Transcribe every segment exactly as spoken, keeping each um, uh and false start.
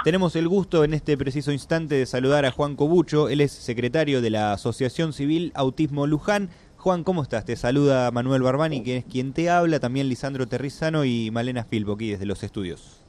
Tenemos el gusto en este preciso instante de saludar a Juan Cobucho. Él es secretario de la Asociación Civil Autismo Luján. Juan, ¿cómo estás? Te saluda Manuel Barbani, que es quien te habla, también Lisandro Terrizano y Malena Filpo, aquí desde los estudios.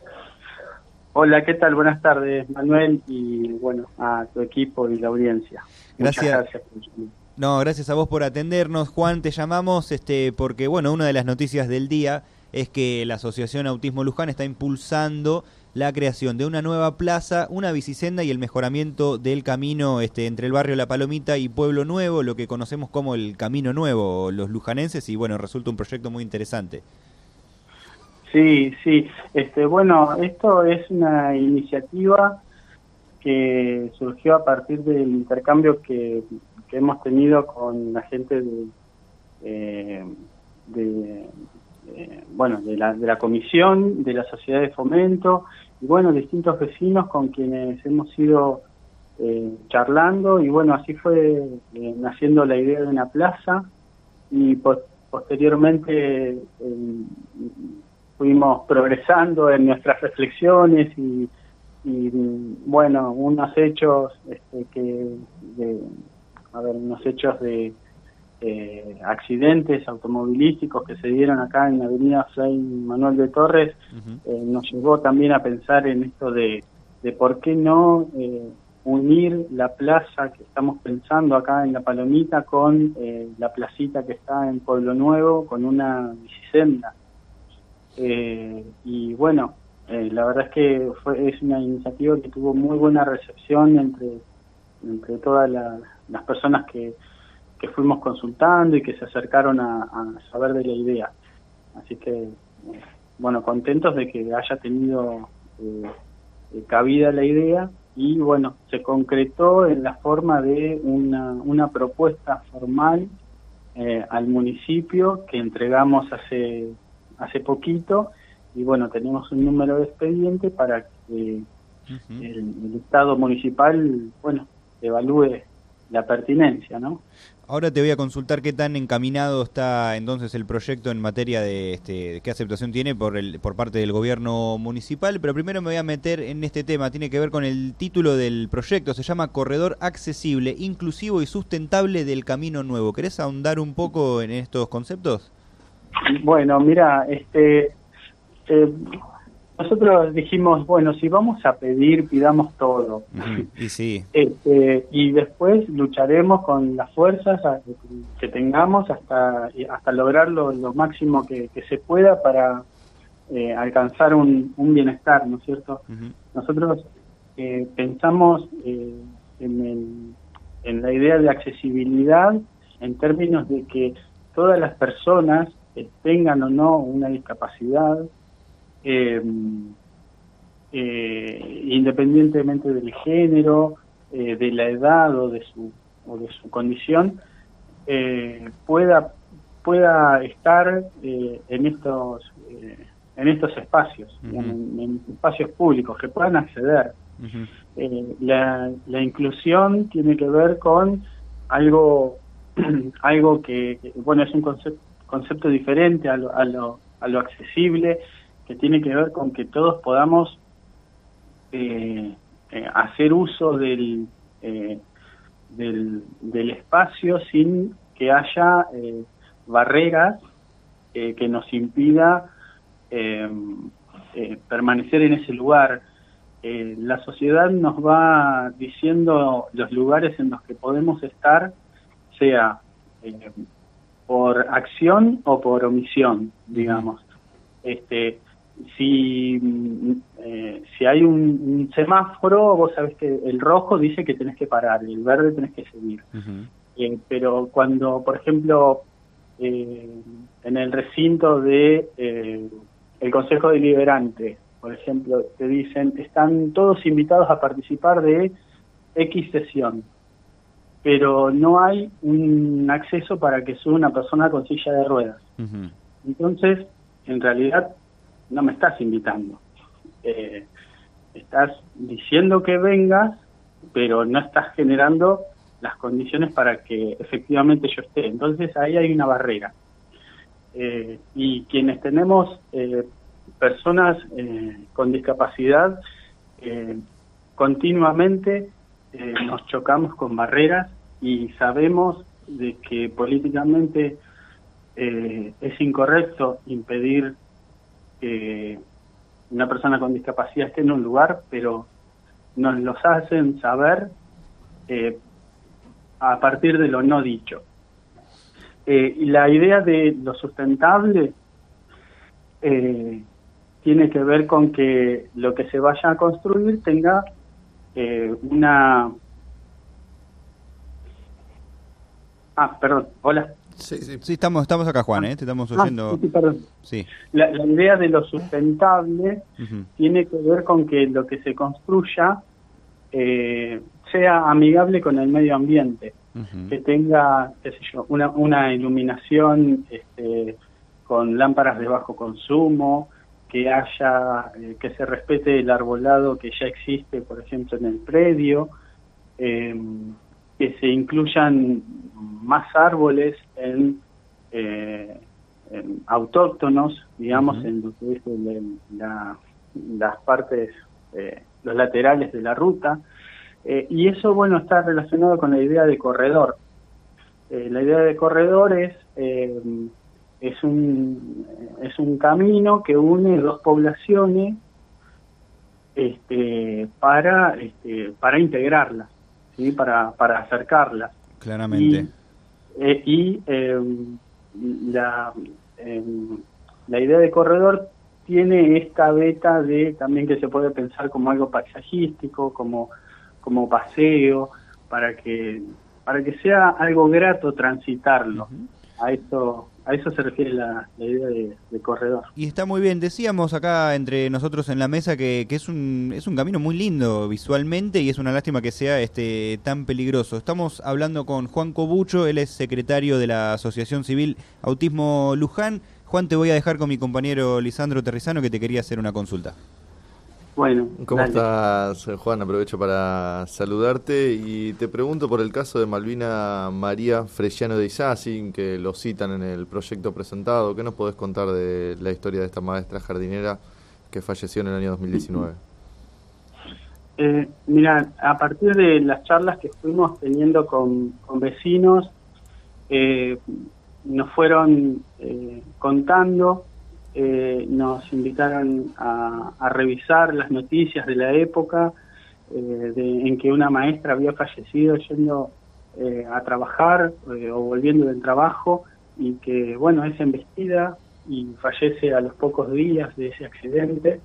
Hola, ¿qué tal? Buenas tardes, Manuel, y bueno, a tu equipo y la audiencia. Gracias. Muchas gracias por No, gracias a vos por atendernos, Juan. Te llamamos este porque, bueno, una de las noticias del día es que la Asociación Autismo Luján está impulsando la creación de una nueva plaza, una bicisenda y el mejoramiento del camino este, entre el barrio La Palomita y Pueblo Nuevo, lo que conocemos como el Camino Nuevo, los lujanenses, y bueno, resulta un proyecto muy interesante. Sí, sí. Este, bueno, esto es una iniciativa que surgió a partir del intercambio que, que hemos tenido con la gente de, eh, de eh, bueno, de la, de la comisión, de la sociedad de fomento, y bueno, distintos vecinos con quienes hemos ido eh, charlando, y bueno, así fue eh, naciendo la idea de una plaza, y po posteriormente eh, fuimos progresando en nuestras reflexiones y, y bueno, unos hechos este, que, de, a ver, unos hechos de eh, accidentes automovilísticos que se dieron acá en la avenida Fray Manuel de Torres, uh-huh. eh, nos llevó también a pensar en esto de, de por qué no eh, unir la plaza que estamos pensando acá en La Palomita con eh, la placita que está en Pueblo Nuevo, con una bicisenda. Eh, y bueno, eh, la verdad es que fue, es una iniciativa que tuvo muy buena recepción entre, entre todas la, las personas que, que fuimos consultando y que se acercaron a, a saber de la idea. Así que, eh, bueno, contentos de que haya tenido eh, cabida la idea y bueno, se concretó en la forma de una, una propuesta formal eh, al municipio que entregamos hace hace poquito, y bueno, tenemos un número de expediente para que uh-huh. el, el Estado municipal, bueno, evalúe la pertinencia, ¿no? Ahora te voy a consultar qué tan encaminado está entonces el proyecto en materia de, este, de qué aceptación tiene por el por parte del gobierno municipal, pero primero me voy a meter en este tema, tiene que ver con el título del proyecto, se llama Corredor Accesible, Inclusivo y Sustentable del Camino Nuevo. ¿Querés ahondar un poco en estos conceptos? Bueno, mira, este, eh, nosotros dijimos, bueno, si vamos a pedir, pidamos todo. Uh-huh. Y sí. Este, y después lucharemos con las fuerzas a, que tengamos hasta hasta lograr lo, lo máximo que, que se pueda para eh, alcanzar un, un bienestar, ¿no es cierto? Uh-huh. Nosotros eh, pensamos eh, en, el, en la idea de accesibilidad en términos de que todas las personas que tengan o no una discapacidad, eh, eh, independientemente del género, eh, de la edad o de su o de su condición, eh, pueda pueda estar eh, en estos eh, en estos espacios, uh-huh. en, en espacios públicos que puedan acceder. Uh-huh. Eh, la, la inclusión tiene que ver con algo algo que, que bueno, es un concepto concepto diferente a lo, a lo a lo accesible, que tiene que ver con que todos podamos eh, eh, hacer uso del, eh, del del espacio sin que haya eh, barreras eh, que nos impida eh, eh, permanecer en ese lugar. Eh, la sociedad nos va diciendo los lugares en los que podemos estar, sea eh, por acción o por omisión, digamos. Este, si eh, si hay un, un semáforo, vos sabés que el rojo dice que tenés que parar, y el verde tenés que seguir. Uh-huh. Eh, pero cuando, por ejemplo, eh, en el recinto de eh, el Consejo Deliberante, por ejemplo, te dicen, están todos invitados a participar de X sesión, pero no hay un acceso para que suba una persona con silla de ruedas. Uh-huh. Entonces, en realidad, no me estás invitando. Eh, estás diciendo que vengas, pero no estás generando las condiciones para que efectivamente yo esté. Entonces, ahí hay una barrera. Eh, y quienes tenemos eh, personas eh, con discapacidad, eh, continuamente eh, nos chocamos con barreras y sabemos de que políticamente eh, es incorrecto impedir que una persona con discapacidad esté en un lugar, pero nos los hacen saber eh, a partir de lo no dicho. Eh, y la idea de lo sustentable eh, tiene que ver con que lo que se vaya a construir tenga eh, una... Ah, perdón, hola. Sí, sí, sí, estamos, estamos acá, Juan, ¿eh? Te estamos oyendo. Ah, sí, perdón. Sí. La, la idea de lo sustentable Uh-huh. tiene que ver con que lo que se construya eh, sea amigable con el medio ambiente, Uh-huh. que tenga, qué sé yo, una, una iluminación este, con lámparas de bajo consumo, que haya, eh, que se respete el arbolado que ya existe, por ejemplo, en el predio, eh, que se incluyan más árboles en, eh, en autóctonos, digamos, uh-huh. en lo que es el, la, las partes, eh, los laterales de la ruta, eh, y eso, bueno, está relacionado con la idea de corredor. Eh, la idea de corredor es, eh, es, un, es un camino que une dos poblaciones este, para, este, para integrarlas. ¿Sí? Para, para acercarlas. Claramente. Y, eh, y eh, la, eh, la idea de corredor tiene esta beta de también que se puede pensar como algo paisajístico, como, como paseo, para que, para que sea algo grato transitarlo. Uh-huh. A esto, a eso se refiere la, la idea de, de corredor. Y está muy bien. Decíamos acá entre nosotros en la mesa que, que es un es un camino muy lindo visualmente y es una lástima que sea este tan peligroso. Estamos hablando con Juan Cobucho, él es secretario de la Asociación Civil Autismo Luján. Juan, te voy a dejar con mi compañero Lisandro Terrizano, que te quería hacer una consulta. Bueno, ¿cómo dale. estás, Juan? Aprovecho para saludarte y te pregunto por el caso de Malvina María Fresiano de Isasi, que lo citan en el proyecto presentado. ¿Qué nos podés contar de la historia de esta maestra jardinera que falleció en el año dos mil diecinueve? Eh, mira, a partir de las charlas que fuimos teniendo con, con vecinos, eh, nos fueron eh, contando. Eh, nos invitaron a, a revisar las noticias de la época eh, de, en que una maestra había fallecido yendo eh, a trabajar eh, o volviendo del trabajo y que, bueno, es embestida y fallece a los pocos días de ese accidente.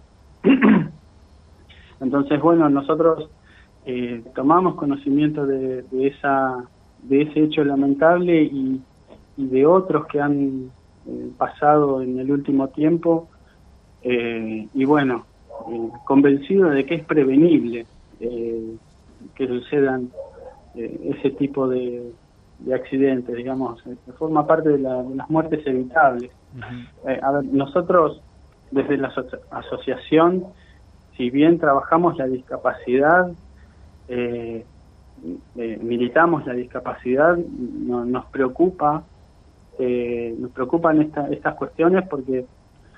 Entonces, bueno, nosotros eh, tomamos conocimiento de, de, esa, de ese hecho lamentable y, y de otros que han Eh, pasado en el último tiempo eh, y bueno, eh, convencido de que es prevenible eh, que sucedan eh, ese tipo de, de accidentes, digamos, eh, forma parte de, la, de las muertes evitables. Uh-huh. Eh, a ver, nosotros desde la aso- asociación, si bien trabajamos la discapacidad, eh, eh, militamos la discapacidad, no, nos preocupa Eh, nos preocupan esta, estas cuestiones porque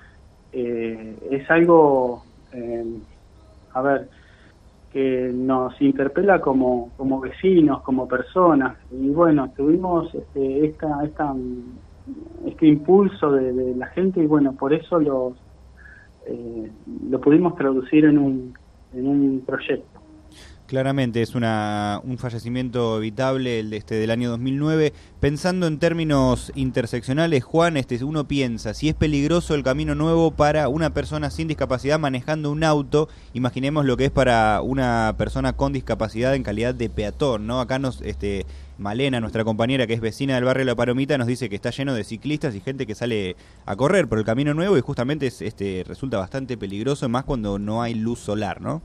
eh, es algo, eh, a ver, que nos interpela como, como vecinos, como personas, y bueno, tuvimos este, esta, esta, este impulso de, de la gente y bueno, por eso los, eh, lo pudimos traducir en un, en un proyecto. Claramente es una un fallecimiento evitable el de este del año dos mil nueve. Pensando en términos interseccionales, Juan, este uno piensa, si es peligroso el camino nuevo para una persona sin discapacidad manejando un auto, imaginemos lo que es para una persona con discapacidad en calidad de peatón, ¿no? Acá nos este Malena, nuestra compañera que es vecina del barrio La Palomita, nos dice que está lleno de ciclistas y gente que sale a correr por el camino nuevo y justamente es, este resulta bastante peligroso, más cuando no hay luz solar, ¿no?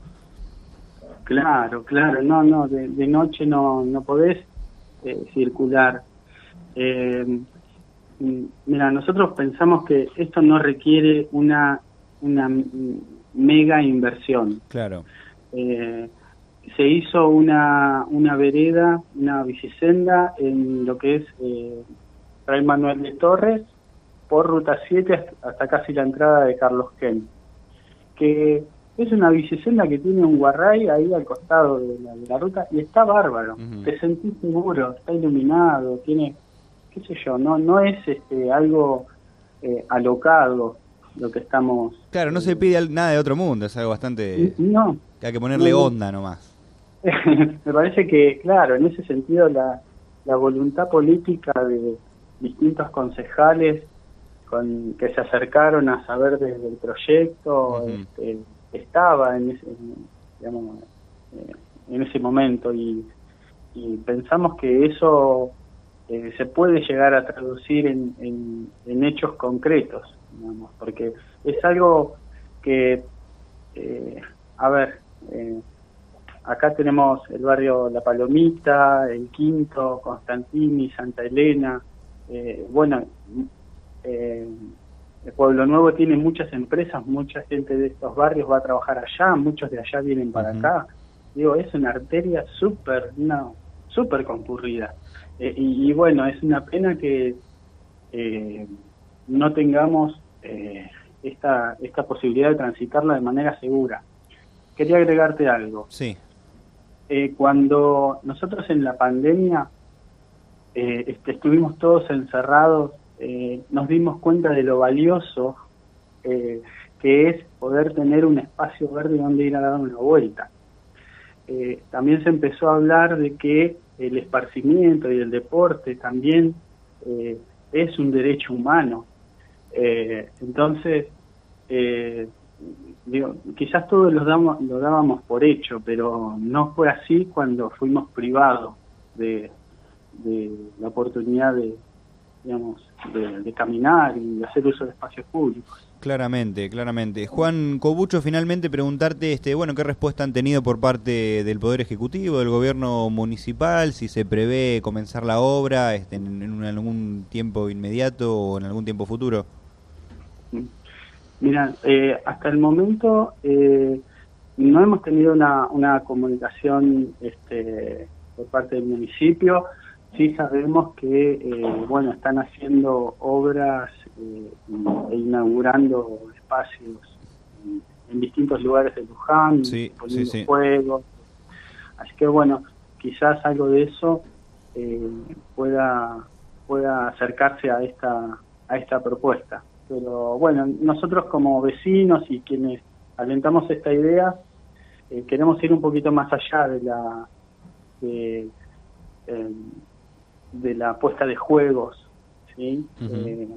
Claro, claro, no, no, de, de noche no, no podés eh, circular. Eh, mira, nosotros pensamos que esto no requiere una, una mega inversión. Claro. Eh, se hizo una, una vereda, una bicisenda en lo que es eh, Fray Manuel de Torres, por Ruta siete hasta, hasta casi la entrada de Carlos Ken, que es una bicicenda que tiene un guarray ahí al costado de la, de la ruta y está bárbaro. Uh-huh. Te sentís seguro, está iluminado, tiene, qué sé yo, no no es este algo eh, alocado lo que estamos... Claro, no eh, se pide nada de otro mundo, es algo bastante... No. Que hay que ponerle no, onda nomás. Me parece que, claro, en ese sentido la, la voluntad política de distintos concejales con que se acercaron a saber desde el proyecto, uh-huh. este, estaba en ese, digamos, eh, en ese momento y, y pensamos que eso eh, se puede llegar a traducir en, en, en hechos concretos, digamos, porque es algo que, eh, a ver, eh, acá tenemos el barrio La Palomita, El Quinto, Constantini, Santa Elena, eh, bueno, eh, el Pueblo Nuevo tiene muchas empresas, mucha gente de estos barrios va a trabajar allá, muchos de allá vienen para uh-huh. acá. Digo, es una arteria súper, no, súper concurrida. Eh, y, y bueno, es una pena que eh, no tengamos eh, esta, esta posibilidad de transitarla de manera segura. Quería agregarte algo. Sí. Eh, cuando nosotros en la pandemia eh, este, estuvimos todos encerrados, Eh, nos dimos cuenta de lo valioso eh, que es poder tener un espacio verde donde ir a dar una vuelta. Eh, también se empezó a hablar de que el esparcimiento y el deporte también eh, es un derecho humano. Eh, entonces, eh, digo, quizás todos lo, damos, lo dábamos por hecho, pero no fue así cuando fuimos privados de, de la oportunidad de digamos, de, de caminar y de hacer uso de espacios públicos. Claramente, claramente. Juan Cobucho, finalmente preguntarte, este, bueno, qué respuesta han tenido por parte del Poder Ejecutivo, del Gobierno Municipal, si se prevé comenzar la obra este, en, en algún tiempo inmediato o en algún tiempo futuro. Mira, eh, hasta el momento eh, no hemos tenido una, una comunicación este, por parte del municipio. Sí sabemos que, eh, bueno, están haciendo obras eh, e inaugurando espacios en, en distintos lugares de Luján, sí, poniendo sí, sí. fuegos. Así que, bueno, quizás algo de eso eh, pueda pueda acercarse a esta a esta propuesta. Pero, bueno, nosotros como vecinos y quienes alentamos esta idea, eh, queremos ir un poquito más allá de la... De, eh, de la puesta de juegos, ¿sí? Uh-huh. eh,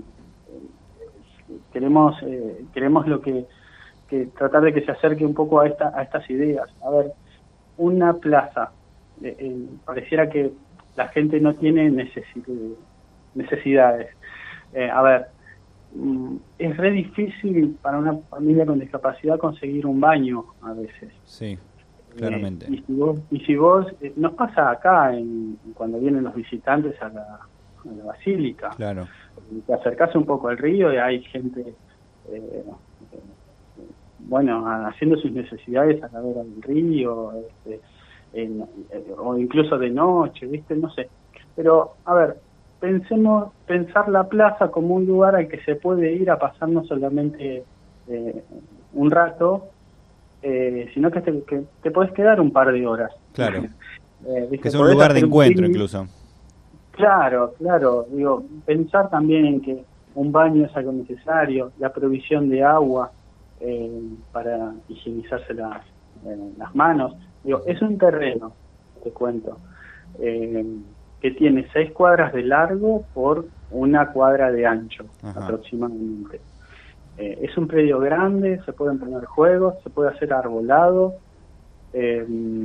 queremos eh, queremos lo que, que tratar de que se acerque un poco a esta a estas ideas. A ver, una plaza, eh, eh, pareciera que la gente no tiene necesi- necesidades. Eh, a ver, mm, es re difícil para una familia con discapacidad conseguir un baño a veces. Sí. Claramente. Eh, y si vos, y si vos eh, nos pasa acá en, cuando vienen los visitantes a la, a la basílica, claro. Te acercás un poco al río y hay gente, eh, eh, bueno, haciendo sus necesidades a la vera del río, este, en, eh, o incluso de noche, ¿viste? No sé. Pero, a ver, pensemos, pensar la plaza como un lugar al que se puede ir a pasar no solamente eh, un rato, Eh, sino que te, que te podés quedar un par de horas. Claro. eh, que es un lugar de encuentro un incluso. Claro, claro. Digo, pensar también en que un baño es algo necesario, la provisión de agua eh, para higienizarse las, eh, las manos. Digo, es un terreno, te cuento, eh, que tiene seis cuadras de largo por una cuadra de ancho. Ajá. Aproximadamente. Eh, es un predio grande, se pueden poner juegos, se puede hacer arbolado eh,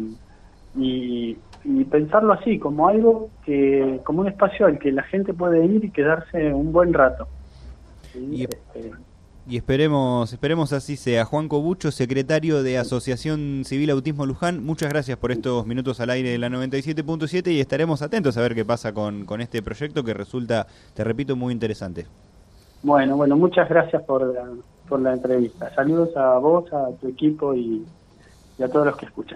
y, y pensarlo así, como algo que, como un espacio al que la gente puede ir y quedarse un buen rato. ¿Sí? Y, este, y esperemos, esperemos así sea. Juan Cobucho, secretario de Asociación Civil Autismo Luján, muchas gracias por estos minutos al aire de la noventa y siete punto siete y estaremos atentos a ver qué pasa con, con este proyecto que resulta, te repito, muy interesante. Bueno, bueno, muchas gracias por la, por la entrevista. Saludos a vos, a tu equipo y, y a todos los que escuchan.